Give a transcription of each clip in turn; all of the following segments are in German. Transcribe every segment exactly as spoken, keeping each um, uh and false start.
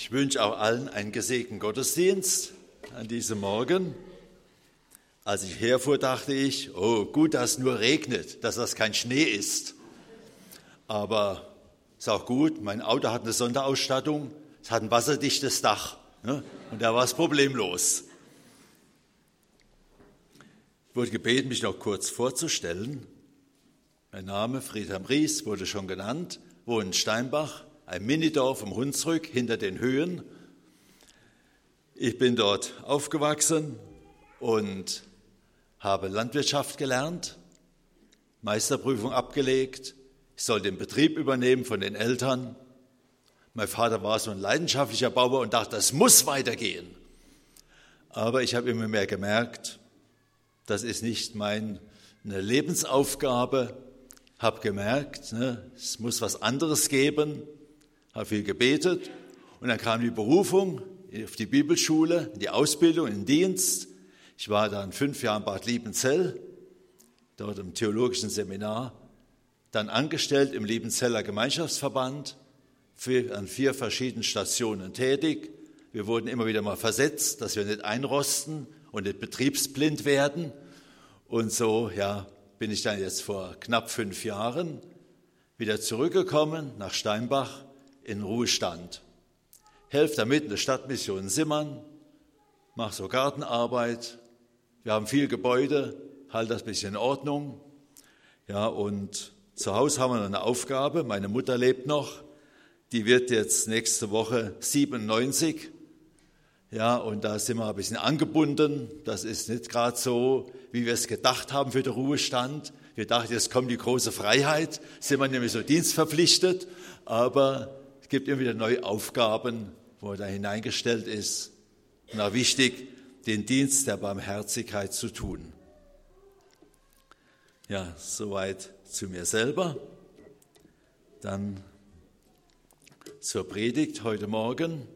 Ich wünsche auch allen einen gesegneten Gottesdienst an diesem Morgen. Als ich herfuhr, dachte ich, oh, gut, dass es nur regnet, dass das kein Schnee ist. Aber ist auch gut, mein Auto hat eine Sonderausstattung, es hat ein wasserdichtes Dach, ne? Und da war es problemlos. Ich wurde gebeten, mich noch kurz vorzustellen. Mein Name, Friedhelm Ries, wurde schon genannt, wohne in Steinbach, ein Minidorf im Hunsrück hinter den Höhen. Ich bin dort aufgewachsen und habe Landwirtschaft gelernt, Meisterprüfung abgelegt. Ich sollte den Betrieb übernehmen von den Eltern. Mein Vater war so ein leidenschaftlicher Bauer und dachte, das muss weitergehen. Aber ich habe immer mehr gemerkt, das ist nicht meine Lebensaufgabe. Habe gemerkt, ne, es muss was anderes geben. Habe viel gebetet und dann kam die Berufung auf die Bibelschule, in die Ausbildung, in den Dienst. Ich war dann fünf Jahre in Bad Liebenzell, dort im theologischen Seminar, dann angestellt im Liebenzeller Gemeinschaftsverband, für, an vier verschiedenen Stationen tätig. Wir wurden immer wieder mal versetzt, dass wir nicht einrosten und nicht betriebsblind werden. Und so ja, bin ich dann jetzt vor knapp fünf Jahren wieder zurückgekommen nach Steinbach in Ruhestand. Helfe damit in der Stadtmission Simmern, mache so Gartenarbeit. Wir haben viel Gebäude, halte das ein bisschen in Ordnung. Ja, und zu Hause haben wir noch eine Aufgabe. Meine Mutter lebt noch. Die wird jetzt nächste Woche siebenundneunzig. Ja, und da sind wir ein bisschen angebunden. Das ist nicht gerade so, wie wir es gedacht haben für den Ruhestand. Wir dachten, jetzt kommt die große Freiheit, sind wir nämlich so dienstverpflichtet. Aber es gibt immer wieder neue Aufgaben, wo er da hineingestellt ist. Und auch wichtig, den Dienst der Barmherzigkeit zu tun. Ja, soweit zu mir selber. Dann zur Predigt heute Morgen.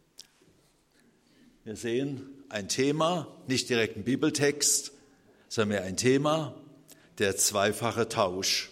Wir sehen ein Thema, nicht direkt ein Bibeltext, sondern mehr ein Thema, der zweifache Tausch.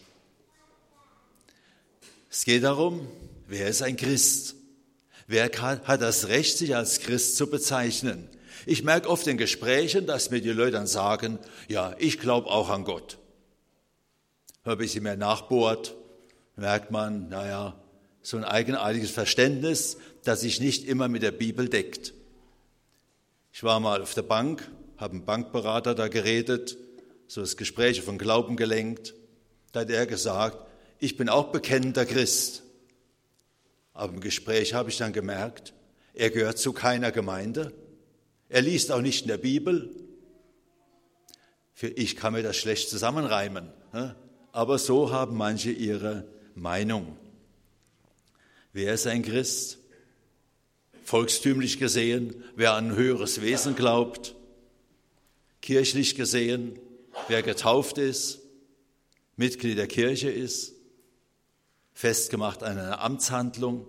Es geht darum, wer ist ein Christ? Wer kann, hat das Recht, sich als Christ zu bezeichnen? Ich merke oft in Gesprächen, dass mir die Leute dann sagen, ja, ich glaube auch an Gott. Wenn man ein bisschen mehr nachbohrt, merkt man, naja, so ein eigenartiges Verständnis, das sich nicht immer mit der Bibel deckt. Ich war mal auf der Bank, habe einen Bankberater da geredet, so das Gespräch von Glauben gelenkt. Da hat er gesagt, ich bin auch bekennender Christ. Aber im Gespräch habe ich dann gemerkt, er gehört zu keiner Gemeinde. Er liest auch nicht in der Bibel. Für ich kann mir das schlecht zusammenreimen. Aber so haben manche ihre Meinung. Wer ist ein Christ? Volkstümlich gesehen, wer an ein höheres Wesen glaubt. Kirchlich gesehen, wer getauft ist, Mitglied der Kirche ist, festgemacht an einer Amtshandlung.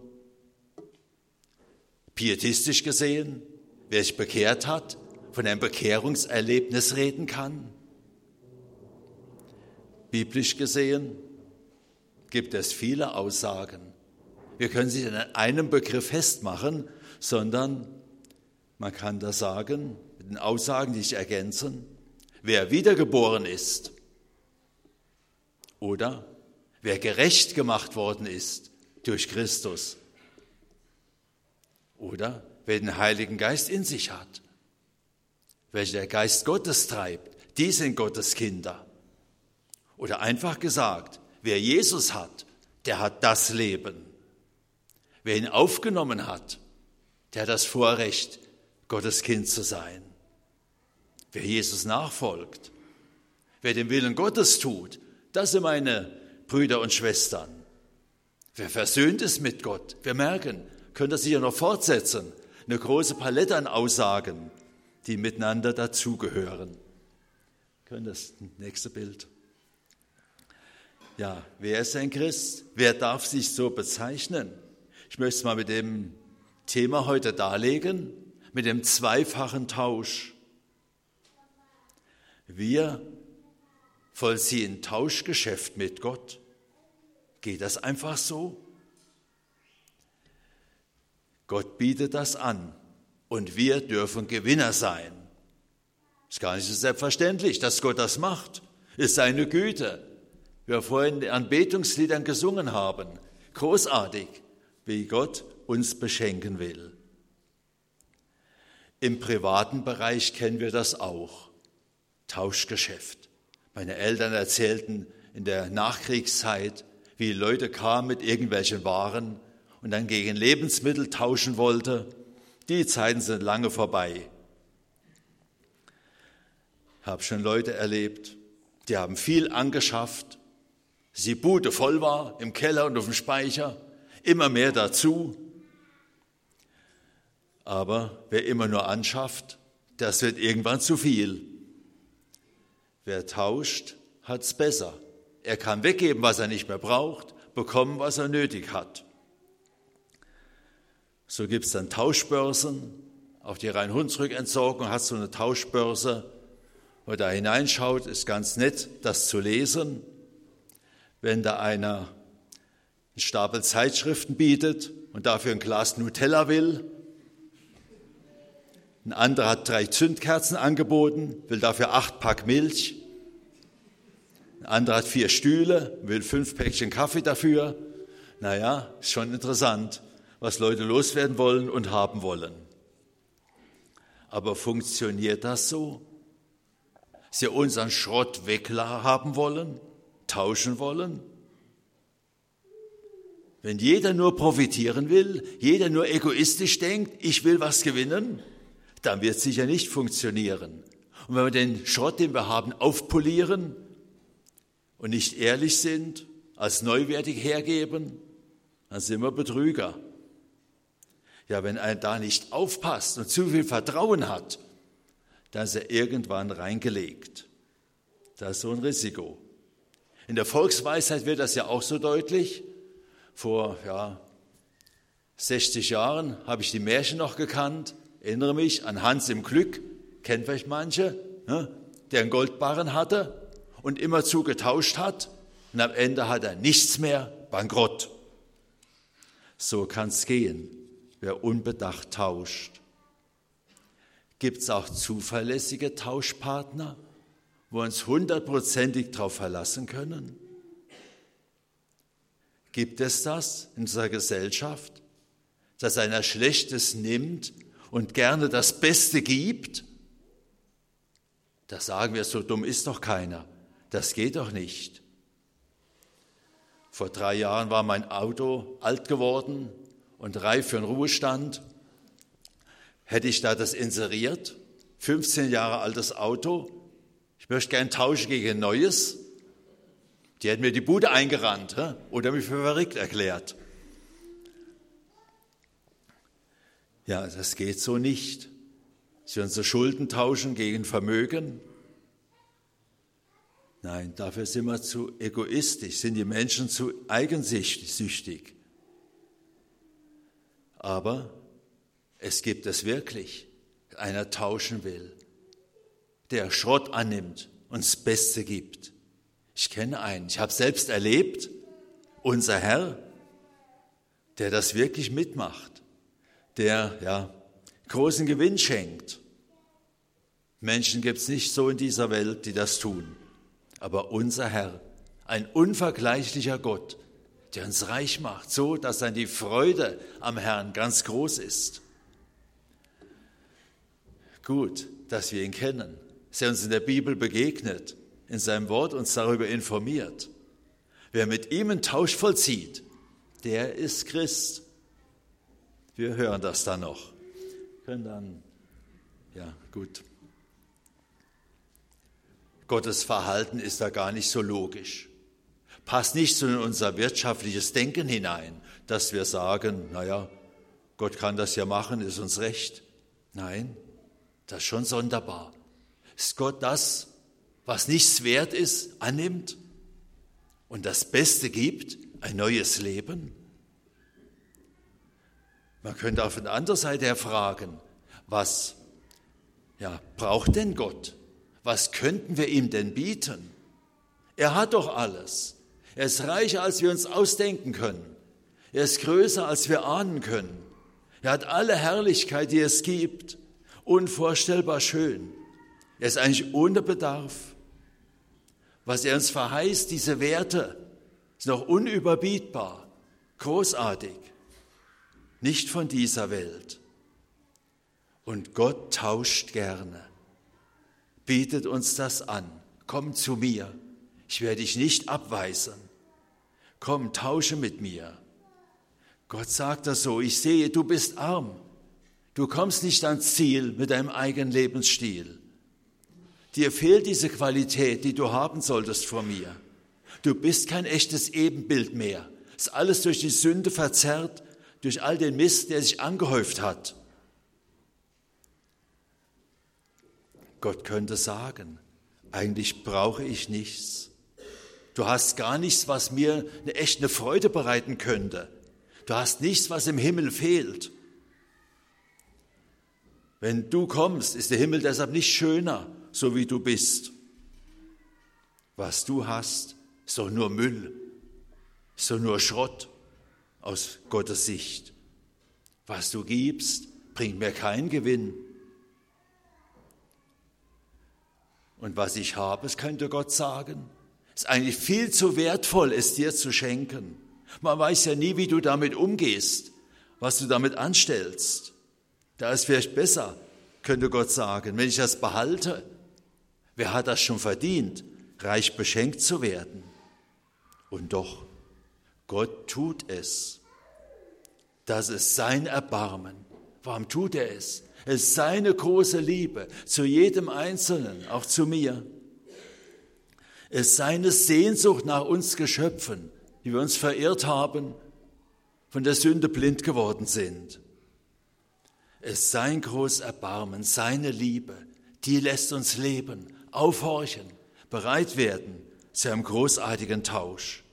Pietistisch gesehen, wer sich bekehrt hat, von einem Bekehrungserlebnis reden kann. Biblisch gesehen gibt es viele Aussagen. Wir können sie nicht an einem Begriff festmachen, sondern man kann das sagen, mit den Aussagen, die sich ergänzen, wer wiedergeboren ist oder wer gerecht gemacht worden ist durch Christus oder wer den Heiligen Geist in sich hat, welcher der Geist Gottes treibt, die sind Gottes Kinder. Oder einfach gesagt, wer Jesus hat, der hat das Leben. Wer ihn aufgenommen hat, der hat das Vorrecht, Gottes Kind zu sein. Wer Jesus nachfolgt, wer den Willen Gottes tut, das sind meine Brüder und Schwestern. Wer versöhnt ist mit Gott, wir merken, können das sicher noch fortsetzen, eine große Palette an Aussagen, die miteinander dazugehören. Können das nächste Bild? Ja, wer ist ein Christ? Wer darf sich so bezeichnen? Ich möchte es mal mit dem Thema heute darlegen, mit dem zweifachen Tausch. Wir vollziehen Tauschgeschäft mit Gott. Geht das einfach so? Gott bietet das an und wir dürfen Gewinner sein. Ist gar nicht so selbstverständlich, dass Gott das macht. Ist seine Güte. Wir vorhin in Anbetungsliedern gesungen haben. Großartig, wie Gott uns beschenken will. Im privaten Bereich kennen wir das auch. Tauschgeschäft. Meine Eltern erzählten in der Nachkriegszeit, wie Leute kamen mit irgendwelchen Waren und dann gegen Lebensmittel tauschen wollten. Die Zeiten sind lange vorbei. Ich habe schon Leute erlebt, die haben viel angeschafft, dass die Bude voll war, im Keller und auf dem Speicher, immer mehr dazu. Aber wer immer nur anschafft, das wird irgendwann zu viel. Wer tauscht, hat's besser. Er kann weggeben, was er nicht mehr braucht, bekommen, was er nötig hat. So gibt es dann Tauschbörsen. Auch die Rhein-Hunsrück-Entsorgung hat so eine Tauschbörse. Wer da hineinschaut, ist ganz nett, das zu lesen. Wenn da einer einen Stapel Zeitschriften bietet und dafür ein Glas Nutella will, ein anderer hat drei Zündkerzen angeboten, will dafür acht Pack Milch. Ein anderer hat vier Stühle, will fünf Päckchen Kaffee dafür. Naja, ist schon interessant, was Leute loswerden wollen und haben wollen. Aber funktioniert das so? Sie unseren Schrott weghaben wollen, tauschen wollen? Wenn jeder nur profitieren will, jeder nur egoistisch denkt, ich will was gewinnen, dann wird es sicher nicht funktionieren. Und wenn wir den Schrott, den wir haben, aufpolieren und nicht ehrlich sind, als neuwertig hergeben, dann sind wir Betrüger. Ja, wenn einer da nicht aufpasst und zu viel Vertrauen hat, dann ist er irgendwann reingelegt. Das ist so ein Risiko. In der Volksweisheit wird das ja auch so deutlich. Vor ja, sechzig Jahren habe ich die Märchen noch gekannt. Erinnere mich an Hans im Glück, kennt vielleicht manche, ne, der einen Goldbarren hatte und immerzu getauscht hat und am Ende hat er nichts mehr, bankrott. So kann es gehen, wer unbedacht tauscht. Gibt es auch zuverlässige Tauschpartner, wo wir uns hundertprozentig darauf verlassen können? Gibt es das in unserer Gesellschaft, dass einer Schlechtes nimmt und gerne das Beste gibt? Da sagen wir, so dumm ist doch keiner. Das geht doch nicht. Vor drei Jahren war mein Auto alt geworden und reif für den Ruhestand. Hätte ich da das inseriert, fünfzehn Jahre altes Auto, ich möchte gern tauschen gegen ein neues, die hätten mir die Bude eingerannt oder mich für verrückt erklärt. Ja, das geht so nicht. Sie unsere Schulden tauschen gegen Vermögen. Nein, dafür sind wir zu egoistisch, sind die Menschen zu eigensüchtig. Aber es gibt es wirklich, einer tauschen will, der Schrott annimmt und das Beste gibt. Ich kenne einen, ich habe selbst erlebt, unser Herr, der das wirklich mitmacht, der ja großen Gewinn schenkt. Menschen gibt es nicht so in dieser Welt, die das tun. Aber unser Herr, ein unvergleichlicher Gott, der uns reich macht, so dass dann die Freude am Herrn ganz groß ist. Gut, dass wir ihn kennen, dass er uns in der Bibel begegnet, in seinem Wort uns darüber informiert. Wer mit ihm einen Tausch vollzieht, der ist Christ. Wir hören das dann noch. Können dann, ja, gut. Gottes Verhalten ist da gar nicht so logisch. Passt nicht so in unser wirtschaftliches Denken hinein, dass wir sagen, naja, Gott kann das ja machen, ist uns recht. Nein, das ist schon sonderbar. Ist Gott das, was nichts wert ist, annimmt und das Beste gibt, ein neues Leben? Man könnte auf der anderen Seite her fragen, was ja, braucht denn Gott? Was könnten wir ihm denn bieten? Er hat doch alles. Er ist reicher, als wir uns ausdenken können. Er ist größer, als wir ahnen können. Er hat alle Herrlichkeit, die es gibt. Unvorstellbar schön. Er ist eigentlich ohne Bedarf. Was er uns verheißt, diese Werte, ist noch unüberbietbar, großartig. Nicht von dieser Welt. Und Gott tauscht gerne, bietet uns das an. Komm zu mir, ich werde dich nicht abweisen. Komm, tausche mit mir. Gott sagt das so, ich sehe, du bist arm. Du kommst nicht ans Ziel mit deinem eigenen Lebensstil. Dir fehlt diese Qualität, die du haben solltest vor mir. Du bist kein echtes Ebenbild mehr. Es ist alles durch die Sünde verzerrt, durch all den Mist, der sich angehäuft hat. Gott könnte sagen, eigentlich brauche ich nichts. Du hast gar nichts, was mir eine echte Freude bereiten könnte. Du hast nichts, was im Himmel fehlt. Wenn du kommst, ist der Himmel deshalb nicht schöner, so wie du bist. Was du hast, ist doch nur Müll, ist doch nur Schrott aus Gottes Sicht. Was du gibst, bringt mir keinen Gewinn. Und was ich habe, das könnte Gott sagen, ist eigentlich viel zu wertvoll, es dir zu schenken. Man weiß ja nie, wie du damit umgehst, was du damit anstellst. Da ist vielleicht besser, könnte Gott sagen, wenn ich das behalte. Wer hat das schon verdient, reich beschenkt zu werden? Und doch, Gott tut es. Das ist sein Erbarmen. Warum tut er es? Es ist seine große Liebe zu jedem Einzelnen, auch zu mir. Es ist seine Sehnsucht nach uns Geschöpfen, die wir uns verirrt haben, von der Sünde blind geworden sind. Es ist sein großes Erbarmen, seine Liebe, die lässt uns leben, aufhorchen, bereit werden zu einem großartigen Tausch.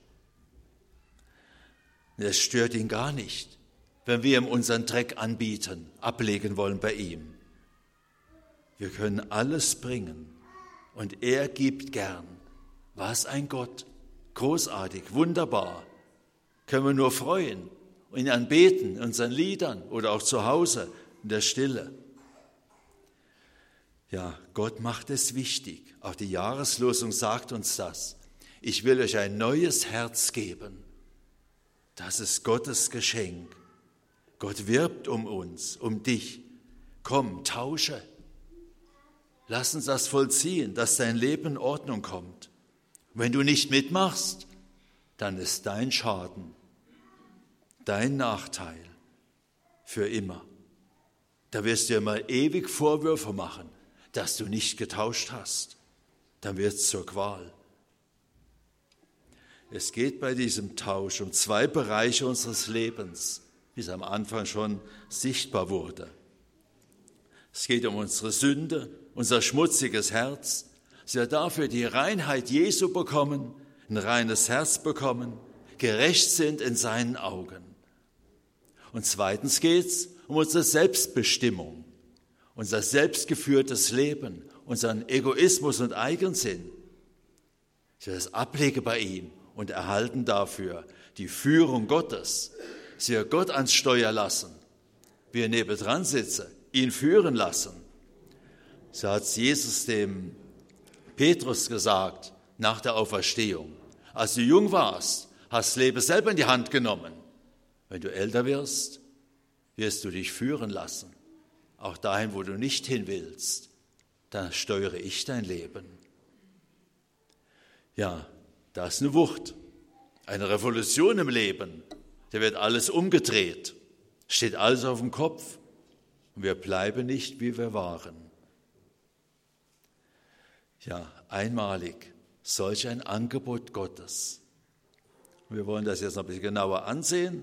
Es stört ihn gar nicht, wenn wir ihm unseren Dreck anbieten, ablegen wollen bei ihm. Wir können alles bringen und er gibt gern. Was ein Gott, großartig, wunderbar. Können wir nur freuen und ihn anbeten in unseren Liedern oder auch zu Hause in der Stille. Ja, Gott macht es wichtig. Auch die Jahreslosung sagt uns das. Ich will euch ein neues Herz geben. Das ist Gottes Geschenk. Gott wirbt um uns, um dich. Komm, tausche. Lass uns das vollziehen, dass dein Leben in Ordnung kommt. Und wenn du nicht mitmachst, dann ist dein Schaden, dein Nachteil für immer. Da wirst du dir mal ewig Vorwürfe machen, dass du nicht getauscht hast. Dann wird es zur Qual. Es geht bei diesem Tausch um zwei Bereiche unseres Lebens, wie es am Anfang schon sichtbar wurde. Es geht um unsere Sünde, unser schmutziges Herz, dass wir dafür die Reinheit Jesu bekommen, ein reines Herz bekommen, gerecht sind in seinen Augen. Und zweitens geht es um unsere Selbstbestimmung, unser selbstgeführtes Leben, unseren Egoismus und Eigensinn. Ich will das ablege bei ihm und erhalten dafür die Führung Gottes. Dass wir Gott ans Steuer lassen, wir nebendran sitzen, ihn führen lassen. So hat Jesus dem Petrus gesagt nach der Auferstehung. Als du jung warst, hast das Leben selber in die Hand genommen. Wenn du älter wirst, wirst du dich führen lassen. Auch dahin, wo du nicht hin willst, dann steuere ich dein Leben. Ja, da ist eine Wucht, eine Revolution im Leben. Da wird alles umgedreht, steht alles auf dem Kopf und wir bleiben nicht, wie wir waren. Ja, einmalig, solch ein Angebot Gottes. Wir wollen das jetzt noch ein bisschen genauer ansehen.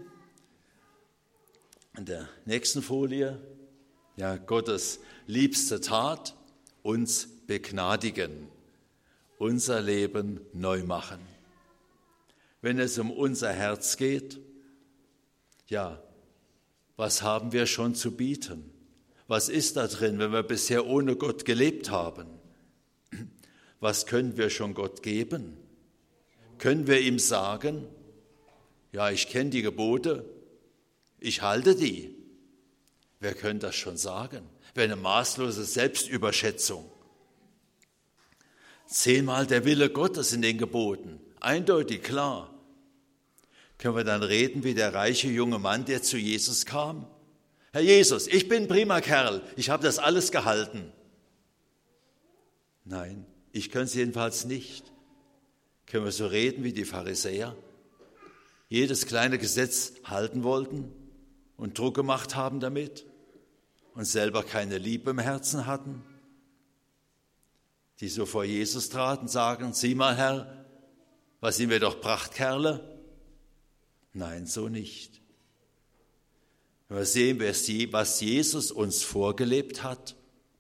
In der nächsten Folie, ja, Gottes liebste Tat, uns begnadigen, unser Leben neu machen. Wenn es um unser Herz geht, ja, was haben wir schon zu bieten? Was ist da drin, wenn wir bisher ohne Gott gelebt haben? Was können wir schon Gott geben? Können wir ihm sagen, ja, ich kenne die Gebote, ich halte die, Wer könnte das schon sagen? Wäre eine maßlose Selbstüberschätzung. Zehnmal der Wille Gottes in den Geboten, eindeutig klar. Können wir dann reden wie der reiche junge Mann, der zu Jesus kam? Herr Jesus, ich bin ein prima Kerl, ich habe das alles gehalten. Nein, ich kann es jedenfalls nicht. Können wir so reden wie die Pharisäer? Jedes kleine Gesetz halten wollten und Druck gemacht haben damit und selber keine Liebe im Herzen hatten? Die so vor Jesus traten, sagen, sieh mal, Herr, was sind wir doch Prachtkerle? Nein, so nicht. Wenn wir sehen, was Jesus uns vorgelebt hat,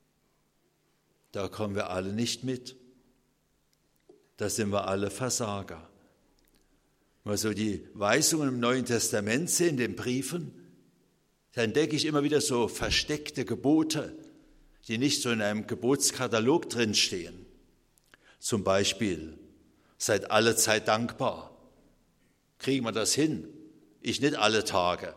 da kommen wir alle nicht mit. Da sind wir alle Versager. Wenn wir so die Weisungen im Neuen Testament sehen, in den Briefen, da entdecke ich immer wieder so versteckte Gebote, die nicht so in einem Gebotskatalog drinstehen. Zum Beispiel, seid alle Zeit dankbar. Kriegen wir das hin? Ich nicht alle Tage.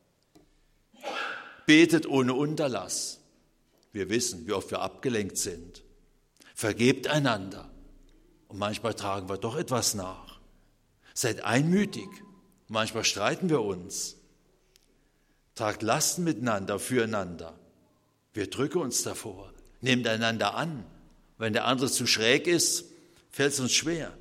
Betet ohne Unterlass. Wir wissen, wie oft wir abgelenkt sind. Vergebt einander. Und manchmal tragen wir doch etwas nach. Seid einmütig. Manchmal streiten wir uns. Tragt Lasten miteinander, füreinander. Wir drücken uns davor. Nehmt einander an. Wenn der andere zu schräg ist, fällt es uns schwer.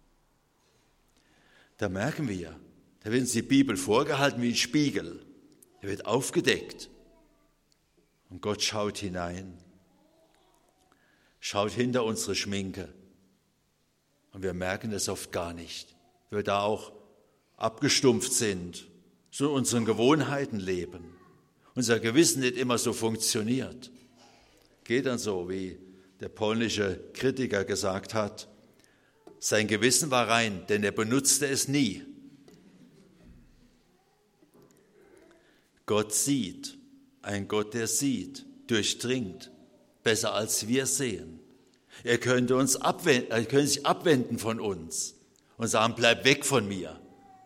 Da merken wir, da wird uns die Bibel vorgehalten wie ein Spiegel. Er wird aufgedeckt. Und Gott schaut hinein. Schaut hinter unsere Schminke. Und wir merken es oft gar nicht. Wir da auch abgestumpft sind, so in unseren Gewohnheiten leben. Unser Gewissen nicht immer so funktioniert. Geht dann so, wie der polnische Kritiker gesagt hat, sein Gewissen war rein, denn er benutzte es nie. Gott sieht, ein Gott, der sieht, durchdringt, besser als wir sehen. Er könnte, uns abwenden, er könnte sich abwenden von uns und sagen, bleib weg von mir.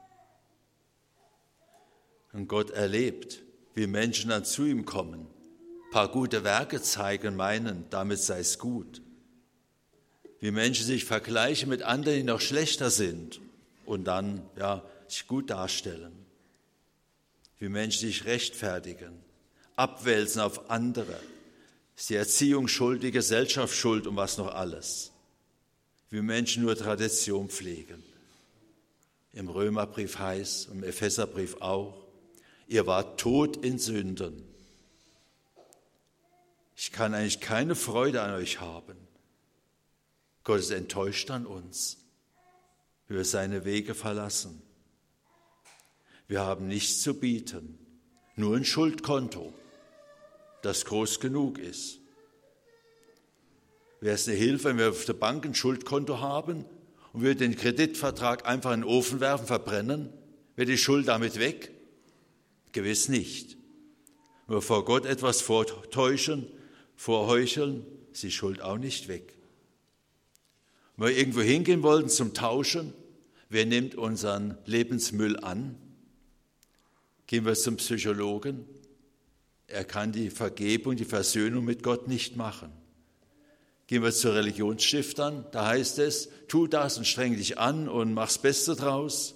Und Gott erlebt, wie Menschen dann zu ihm kommen, ein paar gute Werke zeigen, meinen, damit sei es gut. Wie Menschen sich vergleichen mit anderen, die noch schlechter sind und dann ja, sich gut darstellen. Wie Menschen sich rechtfertigen, abwälzen auf andere. Ist die Erziehung schuld, die Gesellschaft schuld und was noch alles. Wie Menschen nur Tradition pflegen. Im Römerbrief heißt, im Epheserbrief auch, ihr wart tot in Sünden. Ich kann eigentlich keine Freude an euch haben. Gott ist enttäuscht an uns, wie wir seine Wege verlassen. Wir haben nichts zu bieten, nur ein Schuldkonto, das groß genug ist. Wäre es eine Hilfe, wenn wir auf der Bank ein Schuldkonto haben und wir den Kreditvertrag einfach in den Ofen werfen, verbrennen? Wäre die Schuld damit weg? Gewiss nicht. Wenn wir vor Gott etwas vortäuschen, vorheucheln, ist die Schuld auch nicht weg. Wenn wir irgendwo hingehen wollten zum Tauschen, wer nimmt unseren Lebensmüll an? Gehen wir zum Psychologen? Er kann die Vergebung, die Versöhnung mit Gott nicht machen. Gehen wir zu Religionsstiftern, da heißt es, tu das und streng dich an und mach's Beste draus.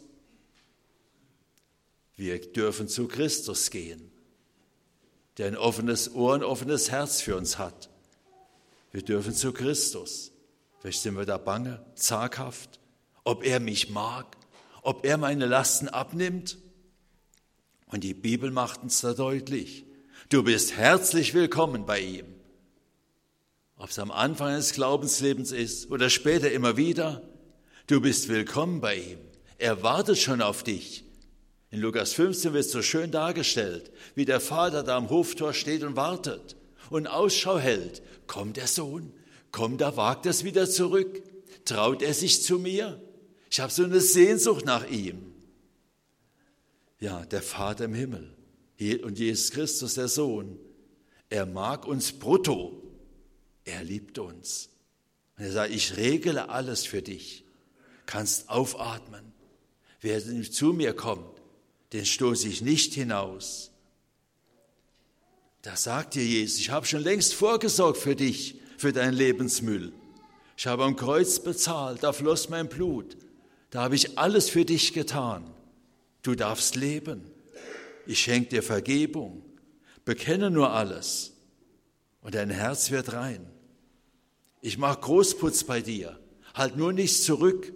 Wir dürfen zu Christus gehen, der ein offenes Ohr, ein offenes Herz für uns hat. Wir dürfen zu Christus. Vielleicht sind wir da bange, zaghaft, ob er mich mag, ob er meine Lasten abnimmt. Und die Bibel macht uns da deutlich, du bist herzlich willkommen bei ihm. Ob es am Anfang des Glaubenslebens ist oder später immer wieder, du bist willkommen bei ihm. Er wartet schon auf dich. In Lukas fünfzehn wird so schön dargestellt, wie der Vater da am Hoftor steht und wartet und Ausschau hält. Kommt der Sohn? Kommt er, wagt er es wieder zurück? Traut er sich zu mir? Ich habe so eine Sehnsucht nach ihm. Ja, der Vater im Himmel und Jesus Christus, der Sohn, er mag uns brutto. Er liebt uns. Und er sagt, ich regle alles für dich. Kannst aufatmen. Wer zu mir kommt, den stoße ich nicht hinaus. Da sagt dir Jesus, ich habe schon längst vorgesorgt für dich, für deinen Lebensmüll. Ich habe am Kreuz bezahlt, da floss mein Blut. Da habe ich alles für dich getan. Du darfst leben. Ich schenke dir Vergebung. Bekenne nur alles und dein Herz wird rein. Ich mache Großputz bei dir. Halt nur nichts zurück.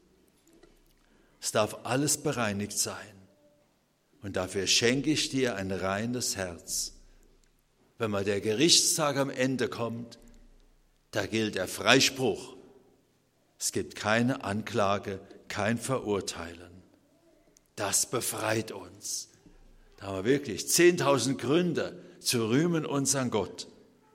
Es darf alles bereinigt sein. Und dafür schenke ich dir ein reines Herz. Wenn mal der Gerichtstag am Ende kommt, da gilt der Freispruch. Es gibt keine Anklage, kein Verurteilen. Das befreit uns. Da haben wir wirklich zehntausend Gründe zu rühmen unseren Gott.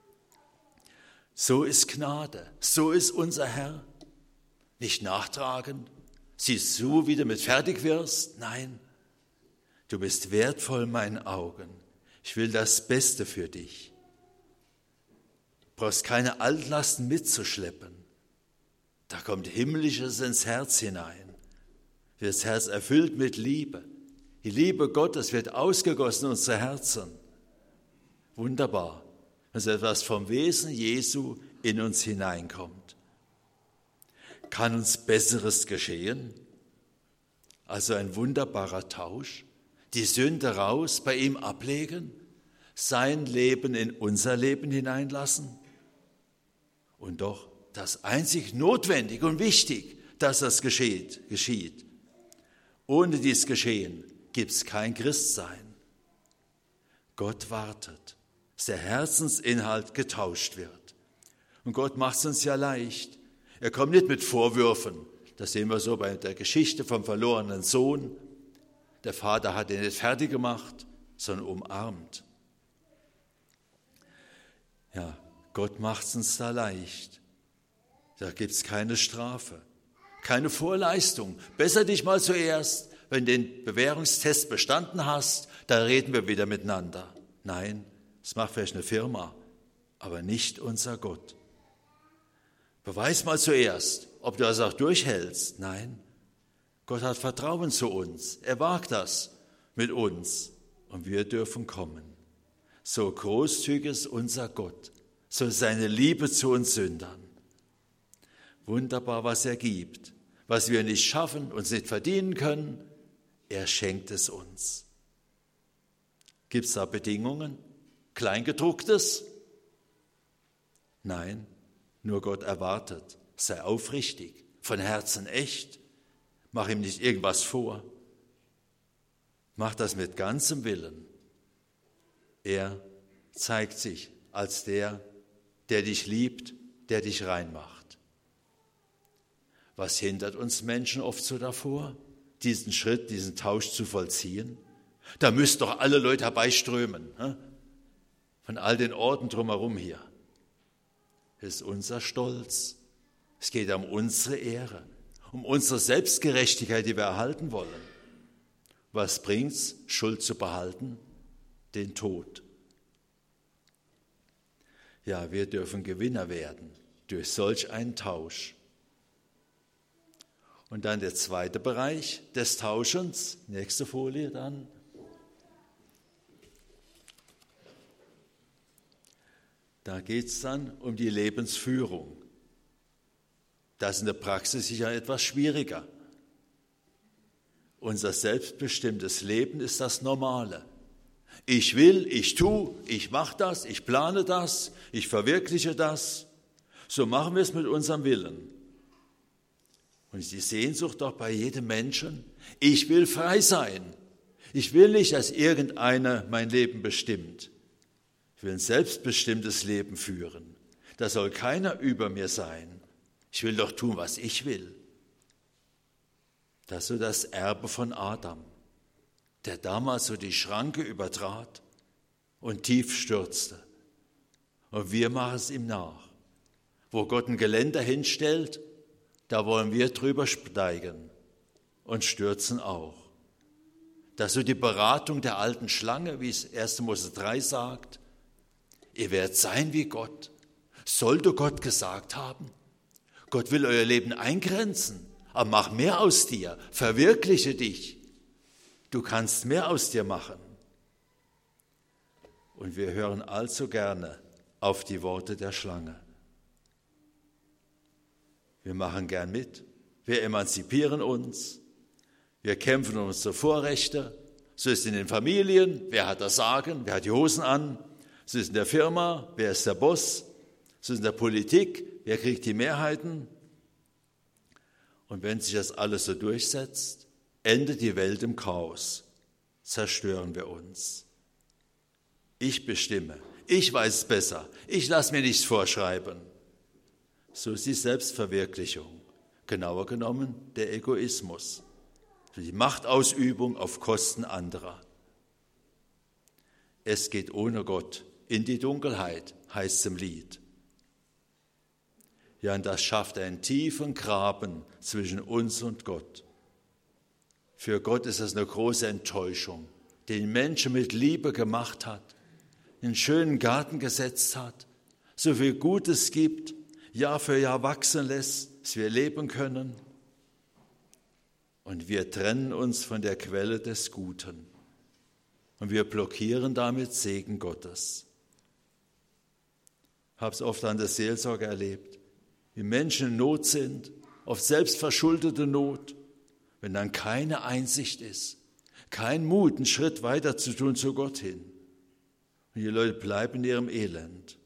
So ist Gnade, so ist unser Herr. Nicht nachtragend, siehst du, wie du mit fertig wirst? Nein, du bist wertvoll in meinen Augen. Ich will das Beste für dich. Du brauchst keine Altlasten mitzuschleppen. Da kommt Himmlisches ins Herz hinein. Wird das Herz erfüllt mit Liebe. Die Liebe Gottes wird ausgegossen in unsere Herzen. Wunderbar, dass etwas vom Wesen Jesu in uns hineinkommt. Kann uns Besseres geschehen? Also ein wunderbarer Tausch. Die Sünde raus, bei ihm ablegen, sein Leben in unser Leben hineinlassen. Und doch das einzig notwendig und wichtig, dass das geschieht, geschieht. Ohne dies Geschehen gibt es kein Christsein. Gott wartet, dass der Herzensinhalt getauscht wird. Und Gott macht es uns ja leicht. Er kommt nicht mit Vorwürfen. Das sehen wir so bei der Geschichte vom verlorenen Sohn. Der Vater hat ihn nicht fertig gemacht, sondern umarmt. Ja, Gott macht es uns da leicht. Da gibt es keine Strafe, keine Vorleistung. Besser dich mal zuerst, wenn du den Bewährungstest bestanden hast, da reden wir wieder miteinander. Nein, das macht vielleicht eine Firma, aber nicht unser Gott. Beweis mal zuerst, ob du das auch durchhältst. Nein, Gott hat Vertrauen zu uns. Er wagt das mit uns und wir dürfen kommen. So großzügig ist unser Gott, so ist seine Liebe zu uns Sündern. Wunderbar, was er gibt, was wir nicht schaffen, uns nicht verdienen können, er schenkt es uns. Gibt es da Bedingungen? Kleingedrucktes? Nein, nur Gott erwartet, sei aufrichtig, von Herzen echt. Mach ihm nicht irgendwas vor. Mach das mit ganzem Willen. Er zeigt sich als der, der dich liebt, der dich reinmacht. Was hindert uns Menschen oft so davor, diesen Schritt, diesen Tausch zu vollziehen? Da müssten doch alle Leute herbeiströmen, von all den Orten drumherum hier. Das ist unser Stolz. Es geht um unsere Ehre, um unsere Selbstgerechtigkeit, die wir erhalten wollen. Was bringt's, Schuld zu behalten? Den Tod. Ja, wir dürfen Gewinner werden durch solch einen Tausch. Und dann der zweite Bereich des Tauschens, nächste Folie dann. Da geht es dann um die Lebensführung. Das ist in der Praxis sicher etwas schwieriger. Unser selbstbestimmtes Leben ist das Normale. Ich will, ich tue, ich mache das, ich plane das, ich verwirkliche das. So machen wir es mit unserem Willen. Und die Sehnsucht doch bei jedem Menschen, ich will frei sein. Ich will nicht, dass irgendeiner mein Leben bestimmt. Ich will ein selbstbestimmtes Leben führen. Da soll keiner über mir sein. Ich will doch tun, was ich will. Das ist so das Erbe von Adam, der damals so die Schranke übertrat und tief stürzte. Und wir machen es ihm nach. Wo Gott ein Geländer hinstellt, da wollen wir drüber steigen und stürzen auch. Das ist so die Beratung der alten Schlange, wie es erste Mose drei sagt. Ihr werdet sein wie Gott. Sollte Gott gesagt haben? Gott will euer Leben eingrenzen, aber mach mehr aus dir, verwirkliche dich. Du kannst mehr aus dir machen. Und wir hören allzu gerne auf die Worte der Schlange. Wir machen gern mit, wir emanzipieren uns, wir kämpfen um unsere Vorrechte. So ist es in den Familien, wer hat das Sagen, wer hat die Hosen an. So ist es in der Firma, wer ist der Boss. So ist es in der Politik, wer kriegt die Mehrheiten. Und wenn sich das alles so durchsetzt, endet die Welt im Chaos. Zerstören wir uns. Ich bestimme, ich weiß es besser, ich lasse mir nichts vorschreiben. So ist die Selbstverwirklichung, genauer genommen der Egoismus, die Machtausübung auf Kosten anderer. Es geht ohne Gott in die Dunkelheit, heißt es im Lied. Ja, und das schafft einen tiefen Graben zwischen uns und Gott. Für Gott ist das eine große Enttäuschung, den Menschen mit Liebe gemacht hat, einen schönen Garten gesetzt hat, so viel Gutes gibt, Jahr für Jahr wachsen lässt, dass wir leben können. Und wir trennen uns von der Quelle des Guten. Und wir blockieren damit Segen Gottes. Ich habe es oft an der Seelsorge erlebt, wie Menschen in Not sind, oft selbstverschuldete Not, wenn dann keine Einsicht ist, kein Mut, einen Schritt weiter zu tun zu Gott hin. Und die Leute bleiben in ihrem Elend.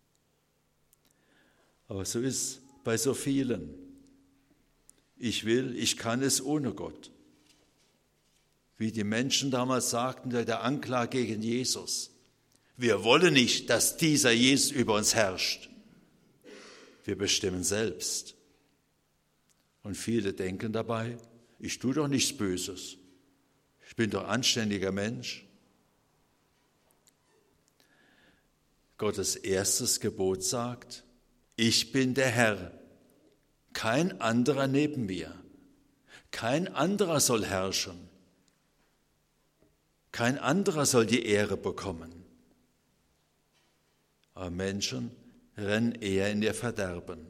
Aber so ist es bei so vielen. Ich will, ich kann es ohne Gott. Wie die Menschen damals sagten, der Anklage gegen Jesus. Wir wollen nicht, dass dieser Jesus über uns herrscht. Wir bestimmen selbst. Und viele denken dabei, ich tue doch nichts Böses. Ich bin doch ein anständiger Mensch. Gottes erstes Gebot sagt, ich bin der Herr, kein anderer neben mir. Kein anderer soll herrschen. Kein anderer soll die Ehre bekommen. Aber Menschen rennen eher in ihr Verderben.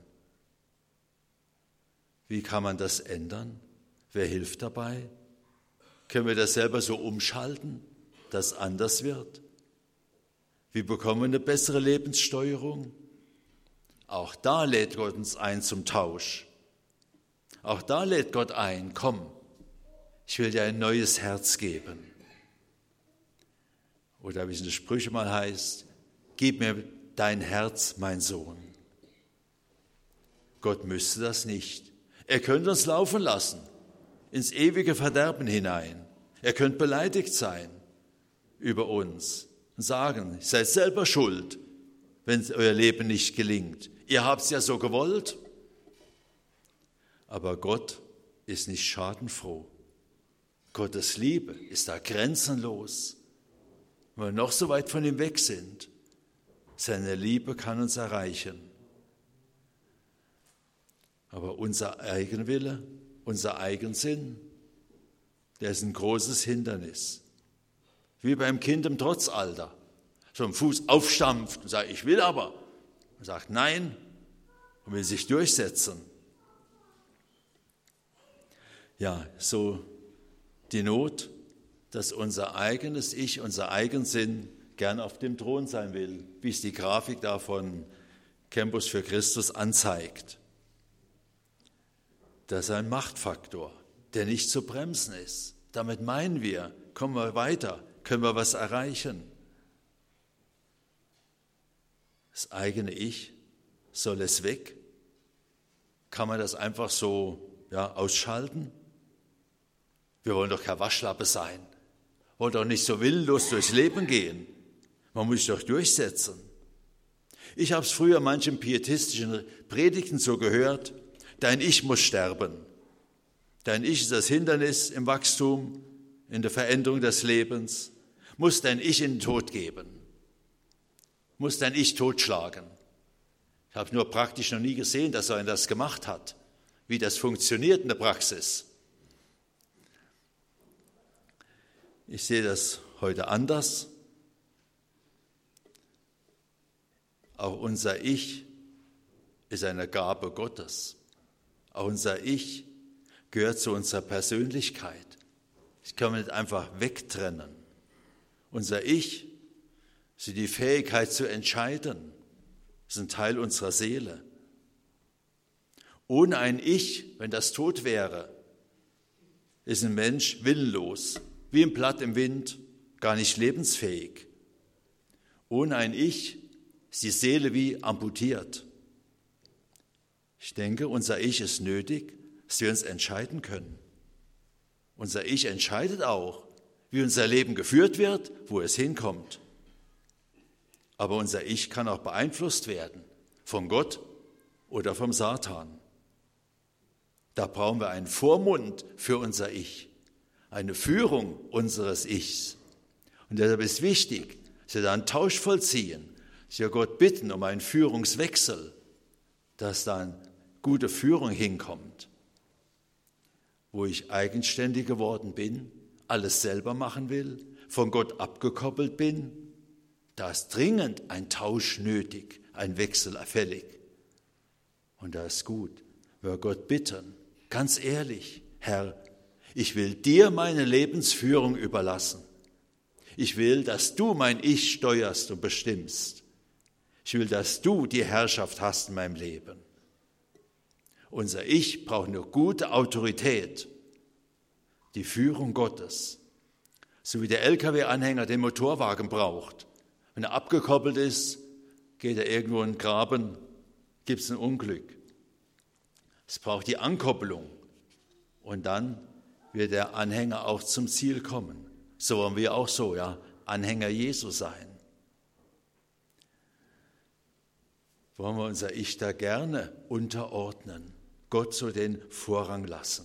Wie kann man das ändern? Wer hilft dabei? Können wir das selber so umschalten, dass es anders wird? Wie bekommen wir eine bessere Lebenssteuerung? Auch da lädt Gott uns ein zum Tausch. Auch da lädt Gott ein, komm, ich will dir ein neues Herz geben. Oder wie es in den Sprüchen mal heißt, gib mir dein Herz, mein Sohn. Gott müsste das nicht. Er könnte uns laufen lassen, ins ewige Verderben hinein. Er könnte beleidigt sein über uns und sagen, ihr seid selber schuld, wenn euer Leben nicht gelingt. Ihr habt es ja so gewollt. Aber Gott ist nicht schadenfroh. Gottes Liebe ist da grenzenlos. Wenn wir noch so weit von ihm weg sind, seine Liebe kann uns erreichen. Aber unser Eigenwille, unser Eigensinn, der ist ein großes Hindernis. Wie beim Kind im Trotzalter. So einen Fuß aufstampft und sagt, ich will aber. Und sagt nein und will sich durchsetzen. Ja, so die Not, dass unser eigenes Ich, unser Eigensinn gern auf dem Thron sein will, wie es die Grafik da von Campus für Christus anzeigt. Das ist ein Machtfaktor, der nicht zu bremsen ist. Damit meinen wir, kommen wir weiter, können wir was erreichen. Das eigene Ich, soll es weg? Kann man das einfach so ja, ausschalten? Wir wollen doch kein Waschlappe sein. Wir wollen doch nicht so willenlos durchs Leben gehen. Man muss sich doch durchsetzen. Ich habe es früher manchen pietistischen Predigten so gehört, dein Ich muss sterben. Dein Ich ist das Hindernis im Wachstum, in der Veränderung des Lebens. Muss dein Ich in den Tod geben. Muss dein Ich totschlagen. Ich habe nur praktisch noch nie gesehen, dass er das gemacht hat, wie das funktioniert in der Praxis. Ich sehe das heute anders. Auch unser Ich ist eine Gabe Gottes. Auch unser Ich gehört zu unserer Persönlichkeit. Das kann man nicht einfach wegtrennen. Unser Ich Sie die Fähigkeit zu entscheiden. Das ist ein Teil unserer Seele. Ohne ein Ich, wenn das tot wäre, ist ein Mensch willenlos, wie ein Blatt im Wind, gar nicht lebensfähig. Ohne ein Ich ist die Seele wie amputiert. Ich denke, unser Ich ist nötig, dass wir uns entscheiden können. Unser Ich entscheidet auch, wie unser Leben geführt wird, wo es hinkommt. Aber unser Ich kann auch beeinflusst werden, von Gott oder vom Satan. Da brauchen wir einen Vormund für unser Ich, eine Führung unseres Ichs. Und deshalb ist wichtig, dass wir da einen Tausch vollziehen, dass wir Gott bitten um einen Führungswechsel, dass da eine gute Führung hinkommt. Wo ich eigenständig geworden bin, alles selber machen will, von Gott abgekoppelt bin, da ist dringend ein Tausch nötig, ein Wechsel fällig. Und da ist gut, wenn wir Gott bitten, ganz ehrlich, Herr, ich will dir meine Lebensführung überlassen. Ich will, dass du mein Ich steuerst und bestimmst. Ich will, dass du die Herrschaft hast in meinem Leben. Unser Ich braucht eine gute Autorität, die Führung Gottes. So wie der L K W-Anhänger den Motorwagen braucht. Wenn er abgekoppelt ist, geht er irgendwo in den Graben, gibt es ein Unglück. Es braucht die Ankopplung und dann wird der Anhänger auch zum Ziel kommen. So wollen wir auch so, ja, Anhänger Jesu sein. Wollen wir unser Ich da gerne unterordnen, Gott so den Vorrang lassen.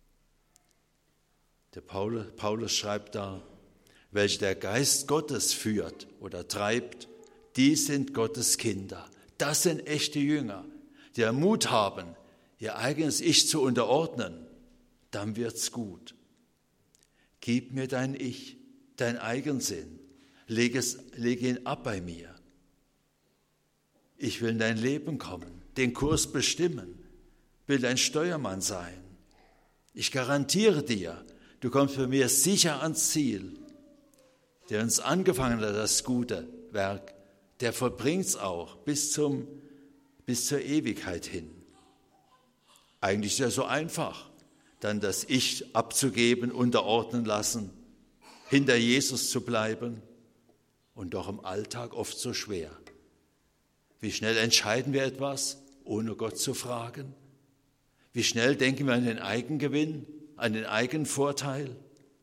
Der Paulus, Paulus schreibt da, welche der Geist Gottes führt oder treibt, die sind Gottes Kinder. Das sind echte Jünger, die den Mut haben, ihr eigenes Ich zu unterordnen. Dann wird's gut. Gib mir dein Ich, dein Eigensinn. Leg, es, leg ihn ab bei mir. Ich will in dein Leben kommen, den Kurs bestimmen, will dein Steuermann sein. Ich garantiere dir, du kommst bei mir sicher ans Ziel. Der uns angefangen hat, das gute Werk, der vollbringt es auch bis, zum, bis zur Ewigkeit hin. Eigentlich ist ja so einfach, dann das Ich abzugeben, unterordnen lassen, hinter Jesus zu bleiben und doch im Alltag oft so schwer. Wie schnell entscheiden wir etwas, ohne Gott zu fragen? Wie schnell denken wir an den Eigengewinn, an den Eigenvorteil?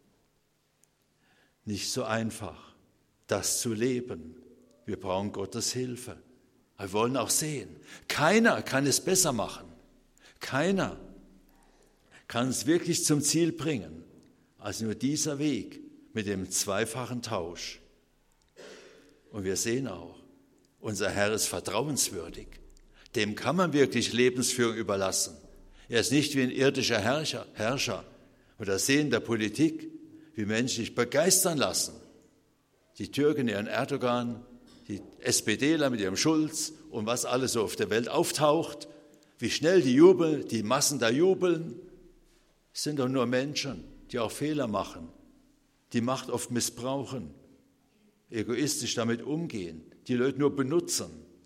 Nicht so einfach, das zu leben. Wir brauchen Gottes Hilfe. Wir wollen auch sehen, keiner kann es besser machen. Keiner kann es wirklich zum Ziel bringen, als nur dieser Weg mit dem zweifachen Tausch. Und wir sehen auch, unser Herr ist vertrauenswürdig. Dem kann man wirklich Lebensführung überlassen. Er ist nicht wie ein irdischer Herrscher. Herrscher. Und das Sehen der Politik, wie Menschen sich begeistern lassen. Die Türken, ihren Erdogan, die SPDler mit ihrem Schulz und was alles so auf der Welt auftaucht, wie schnell die jubeln, die Massen da jubeln. Es sind doch nur Menschen, die auch Fehler machen, die Macht oft missbrauchen, egoistisch damit umgehen, die Leute nur benutzen.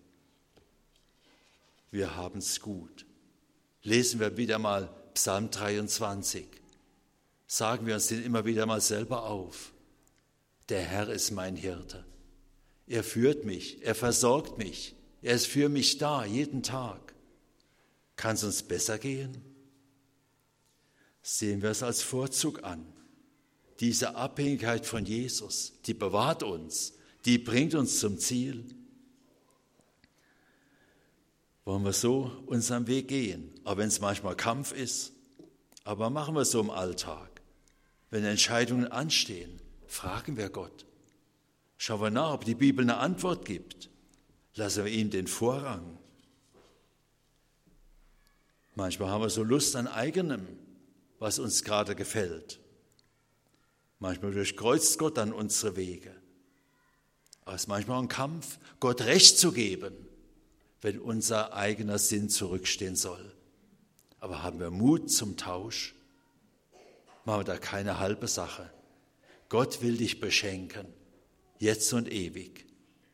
Wir haben es gut. Lesen wir wieder mal Psalm dreiundzwanzig. Sagen wir uns den immer wieder mal selber auf. Der Herr ist mein Hirte. Er führt mich, er versorgt mich, er ist für mich da, jeden Tag. Kann es uns besser gehen? Sehen wir es als Vorzug an. Diese Abhängigkeit von Jesus, die bewahrt uns, die bringt uns zum Ziel. Wollen wir so unseren Weg gehen, auch wenn es manchmal Kampf ist, aber machen wir es so im Alltag. Wenn Entscheidungen anstehen, fragen wir Gott. Schauen wir nach, ob die Bibel eine Antwort gibt. Lassen wir ihm den Vorrang. Manchmal haben wir so Lust an eigenem, was uns gerade gefällt. Manchmal durchkreuzt Gott dann unsere Wege. Aber es ist manchmal ein Kampf, Gott Recht zu geben, wenn unser eigener Sinn zurückstehen soll. Aber haben wir Mut zum Tausch? Machen wir da keine halbe Sache. Gott will dich beschenken, jetzt und ewig.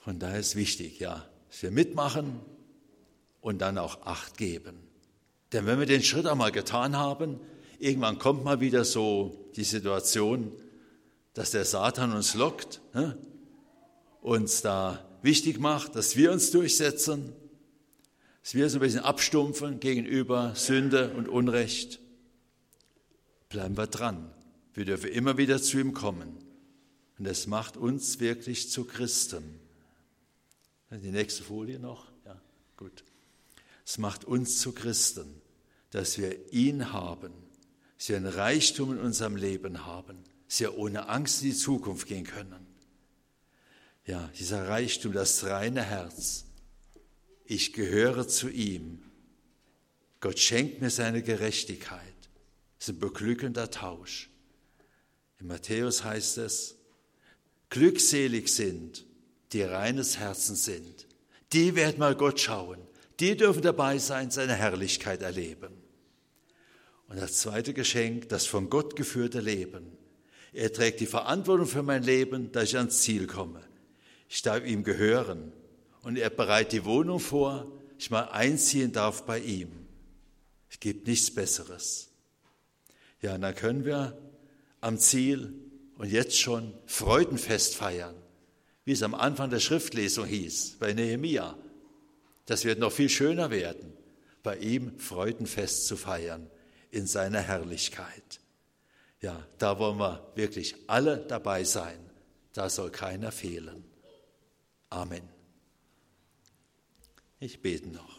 Von daher ist wichtig, ja, dass wir mitmachen und dann auch Acht geben. Denn wenn wir den Schritt einmal getan haben, irgendwann kommt mal wieder so die Situation, dass der Satan uns lockt, ne? uns da wichtig macht, dass wir uns durchsetzen, dass wir so ein bisschen abstumpfen gegenüber Sünde und Unrecht. Bleiben wir dran. Wir dürfen immer wieder zu ihm kommen. Und das macht uns wirklich zu Christen. Die nächste Folie noch? Ja, gut. Es macht uns zu Christen, dass wir ihn haben, dass wir einen Reichtum in unserem Leben haben, dass wir ohne Angst in die Zukunft gehen können. Ja, dieser Reichtum, das reine Herz. Ich gehöre zu ihm. Gott schenkt mir seine Gerechtigkeit. Das ist ein beglückender Tausch. In Matthäus heißt es, glückselig sind, die reines Herzen sind. Die werden mal Gott schauen. Die dürfen dabei sein, seine Herrlichkeit erleben. Und das zweite Geschenk, das von Gott geführte Leben. Er trägt die Verantwortung für mein Leben, dass ich ans Ziel komme. Ich darf ihm gehören. Und er bereitet die Wohnung vor, ich mal einziehen darf bei ihm. Es gibt nichts Besseres. Ja, und dann können wir am Ziel und jetzt schon Freudenfest feiern, wie es am Anfang der Schriftlesung hieß, bei Nehemia. Das wird noch viel schöner werden, bei ihm Freudenfest zu feiern in seiner Herrlichkeit. Ja, da wollen wir wirklich alle dabei sein. Da soll keiner fehlen. Amen. Ich bete noch.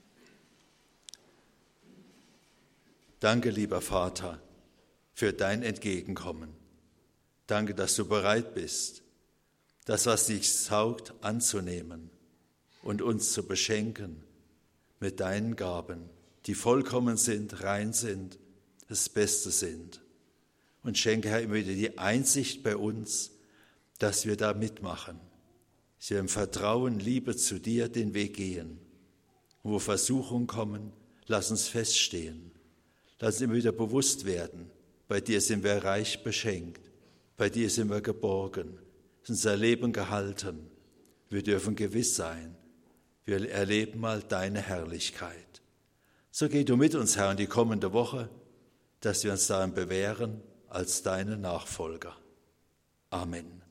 Danke, lieber Vater, für dein Entgegenkommen. Danke, dass du bereit bist, das, was dich taugt, anzunehmen und uns zu beschenken mit deinen Gaben, die vollkommen sind, rein sind, das Beste sind. Und schenke, Herr, immer wieder die Einsicht bei uns, dass wir da mitmachen, dass wir im Vertrauen, Liebe zu dir den Weg gehen. Und wo Versuchungen kommen, lass uns feststehen. Lass uns immer wieder bewusst werden, bei dir sind wir reich beschenkt, bei dir sind wir geborgen, ist unser Leben gehalten. Wir dürfen gewiss sein, wir erleben mal deine Herrlichkeit. So geh du mit uns, Herr, in die kommende Woche, dass wir uns darin bewähren als deine Nachfolger. Amen.